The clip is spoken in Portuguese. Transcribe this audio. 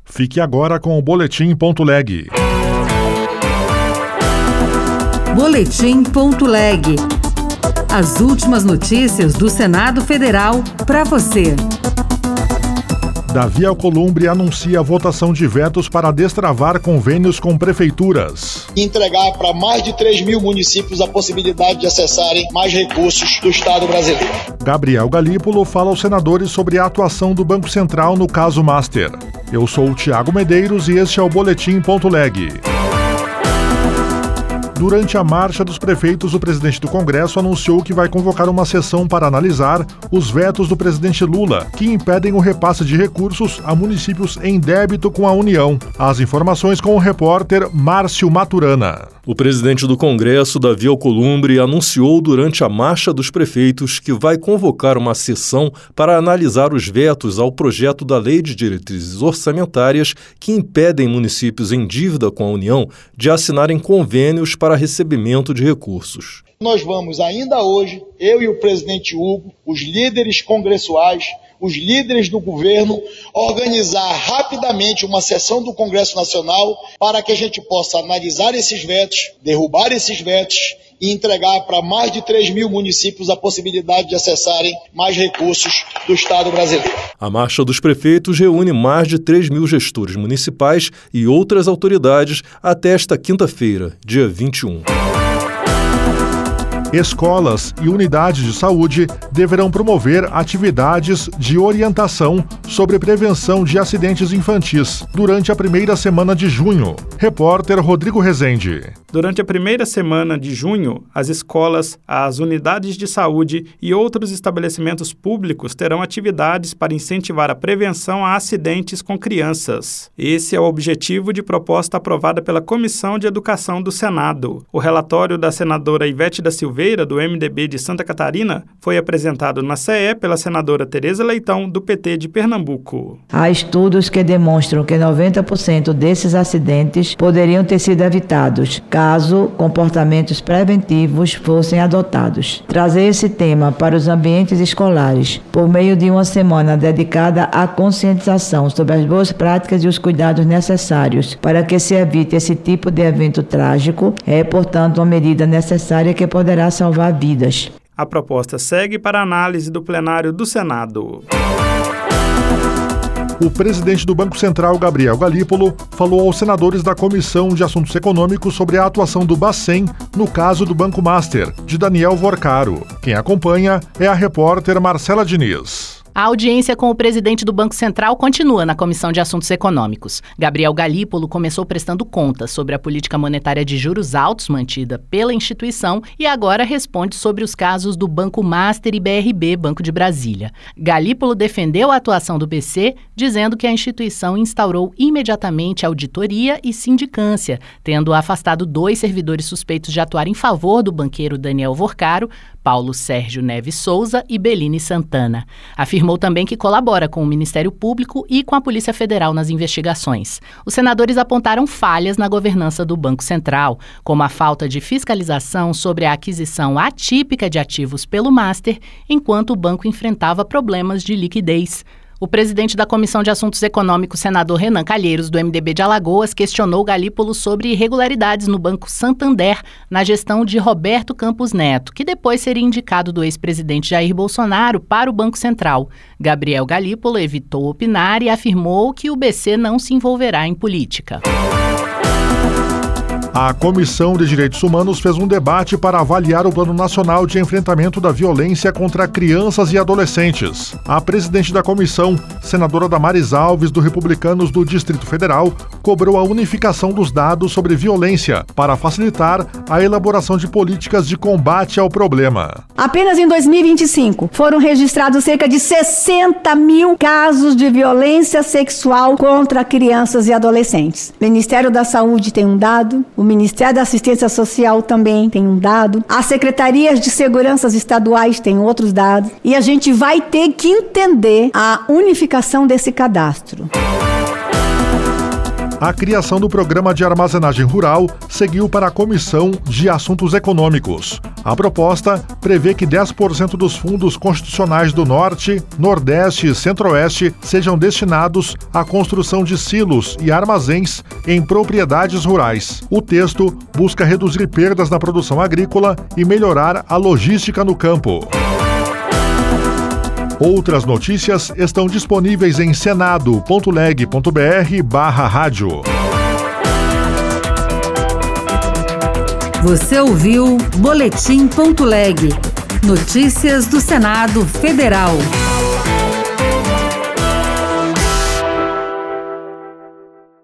Fique agora com o Boletim.leg. Boletim.leg. As últimas notícias do Senado Federal para você. Davi Alcolumbre anuncia a votação de vetos para destravar convênios com prefeituras. Entregar para mais de 3 mil municípios a possibilidade de acessarem mais recursos do Estado brasileiro. Gabriel Galípolo fala aos senadores sobre a atuação do Banco Central no caso Master. Eu sou o Thiago Medeiros e este é o Boletim.leg. Durante a marcha dos prefeitos, o presidente do Congresso anunciou que vai convocar uma sessão para analisar os vetos do presidente Lula, que impedem o repasse de recursos a municípios em débito com a União. As informações com o repórter Márcio Maturana. O presidente do Congresso, Davi Alcolumbre, anunciou durante a marcha dos prefeitos que vai convocar uma sessão para analisar os vetos ao projeto da Lei de Diretrizes Orçamentárias que impedem municípios em dívida com a União de assinarem convênios para recebimento de recursos. Nós vamos ainda hoje, eu e o presidente Hugo, os líderes congressuais, os líderes do governo, organizar rapidamente uma sessão do Congresso Nacional para que a gente possa analisar esses vetos, derrubar esses vetos e entregar para mais de 3 mil municípios a possibilidade de acessarem mais recursos do Estado brasileiro. A Marcha dos Prefeitos reúne mais de 3 mil gestores municipais e outras autoridades até esta quinta-feira, dia 21. Escolas e unidades de saúde deverão promover atividades de orientação sobre prevenção de acidentes infantis durante a primeira semana de junho. Repórter Rodrigo Rezende. Durante a primeira semana de junho, as escolas, as unidades de saúde e outros estabelecimentos públicos terão atividades para incentivar a prevenção a acidentes com crianças. Esse é o objetivo de proposta aprovada pela Comissão de Educação do Senado. O relatório da senadora Ivete da Silveira, do MDB de Santa Catarina, foi apresentado na CE pela senadora Tereza Leitão, do PT de Pernambuco. Há estudos que demonstram que 90% desses acidentes poderiam ter sido evitados, caso comportamentos preventivos fossem adotados. Trazer esse tema para os ambientes escolares, por meio de uma semana dedicada à conscientização sobre as boas práticas e os cuidados necessários para que se evite esse tipo de evento trágico, é, portanto, uma medida necessária que poderá salvar vidas. A proposta segue para análise do plenário do Senado. O presidente do Banco Central, Gabriel Galípolo, falou aos senadores da Comissão de Assuntos Econômicos sobre a atuação do Bacen no caso do Banco Master, de Daniel Vorcaro. Quem acompanha é a repórter Marcela Diniz. A audiência com o presidente do Banco Central continua na Comissão de Assuntos Econômicos. Gabriel Galípolo começou prestando contas sobre a política monetária de juros altos mantida pela instituição e agora responde sobre os casos do Banco Master e BRB, Banco de Brasília. Galípolo defendeu a atuação do BC, dizendo que a instituição instaurou imediatamente auditoria e sindicância, tendo afastado 2 servidores suspeitos de atuar em favor do banqueiro Daniel Vorcaro, Paulo Sérgio Neves Souza e Beline Santana. Afirmou também que colabora com o Ministério Público e com a Polícia Federal nas investigações. Os senadores apontaram falhas na governança do Banco Central, como a falta de fiscalização sobre a aquisição atípica de ativos pelo Master, enquanto o banco enfrentava problemas de liquidez. O presidente da Comissão de Assuntos Econômicos, senador Renan Calheiros, do MDB de Alagoas, questionou Galípolo sobre irregularidades no Banco Santander na gestão de Roberto Campos Neto, que depois seria indicado do ex-presidente Jair Bolsonaro para o Banco Central. Gabriel Galípolo evitou opinar e afirmou que o BC não se envolverá em política. A Comissão de Direitos Humanos fez um debate para avaliar o Plano Nacional de Enfrentamento da Violência contra Crianças e Adolescentes. A presidente da comissão, senadora Damares Alves, do Republicanos do Distrito Federal, cobrou a unificação dos dados sobre violência para facilitar a elaboração de políticas de combate ao problema. Apenas em 2025 foram registrados cerca de 60 mil casos de violência sexual contra crianças e adolescentes. O Ministério da Saúde tem um dado, o Ministério da Assistência Social também tem um dado, as secretarias de seguranças estaduais têm outros dados, e a gente vai ter que entender a unificação desse cadastro. A criação do Programa de Armazenagem Rural seguiu para a Comissão de Assuntos Econômicos. A proposta prevê que 10% dos fundos constitucionais do Norte, Nordeste e Centro-Oeste sejam destinados à construção de silos e armazéns em propriedades rurais. O texto busca reduzir perdas na produção agrícola e melhorar a logística no campo. Outras notícias estão disponíveis em senado.leg.br/rádio. Você ouviu Boletim.leg. Notícias do Senado Federal.